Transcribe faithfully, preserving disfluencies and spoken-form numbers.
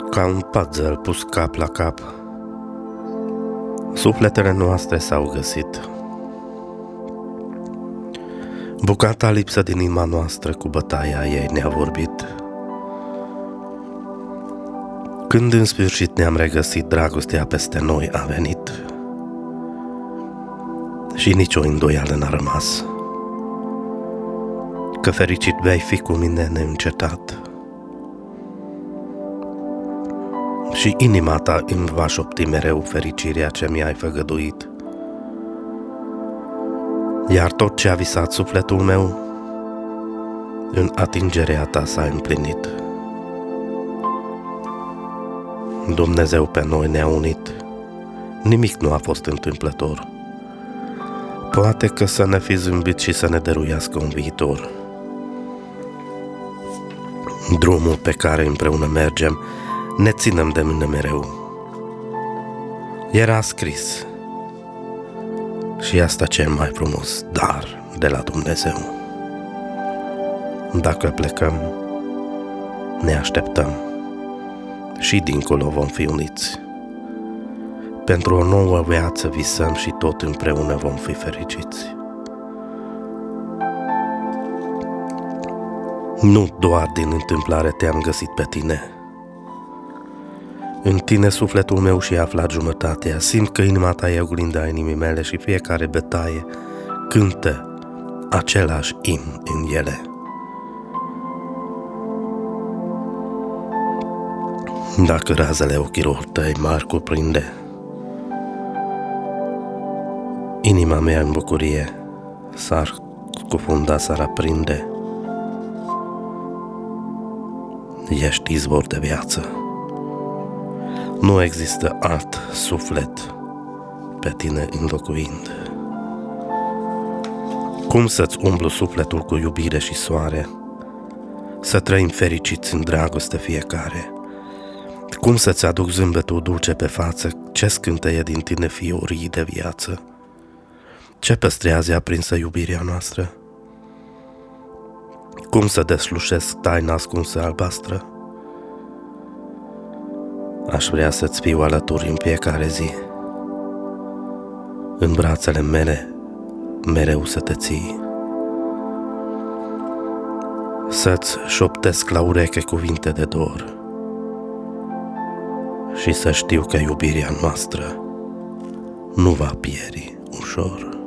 Ca un puzzle pus cap la cap, sufletele noastre s-au găsit. Bucata lipsă din inima noastră, cu bătaia ei ne-a vorbit. Când în sfârșit ne-am regăsit, dragostea peste noi a venit și nicio îndoială n-a rămas că fericit vei fi cu mine neîncetat. Și inima ta îmi va șopti mereu fericirea ce mi-ai făgăduit. Iar tot ce a visat sufletul meu, în atingerea ta s-a împlinit. Dumnezeu pe noi ne-a unit, nimic nu a fost întâmplător. Poate că să ne fi zâmbit și să ne dăruiască un viitor. Drumul pe care împreună mergem, ne ținem de mână mereu. Era scris și asta cel mai frumos dar de la Dumnezeu. Dacă plecăm, ne așteptăm și dincolo vom fi uniți. Pentru o nouă viață visăm și tot împreună vom fi fericiți. Nu doar din întâmplare te-am găsit pe tine. În tine sufletul meu și-a aflat jumătatea. Simt că inima ta e oglinda inimii mele și fiecare bătaie cântă același imn în ele. Dacă razele ochilor tăi m-ar cuprinde, inima mea în bucurie s-ar scufunda, s-ar aprinde. Ești izvor de viață. Nu există alt suflet pe tine înlocuind. Cum să-ți umblu sufletul cu iubire și soare, să trăim fericiți în dragoste fiecare? Cum să-ți aduc zâmbetul dulce pe față, ce scânteie din tine fiorii de viață? Ce păstrează aprinsă iubirea noastră? Cum să deslușesc taina ascunsă albastră? Aș vrea să-ți fiu alături în fiecare zi, în brațele mele mereu să te ții, să-ți șoptesc la ureche cuvinte de dor și să știu că iubirea noastră nu va pieri ușor.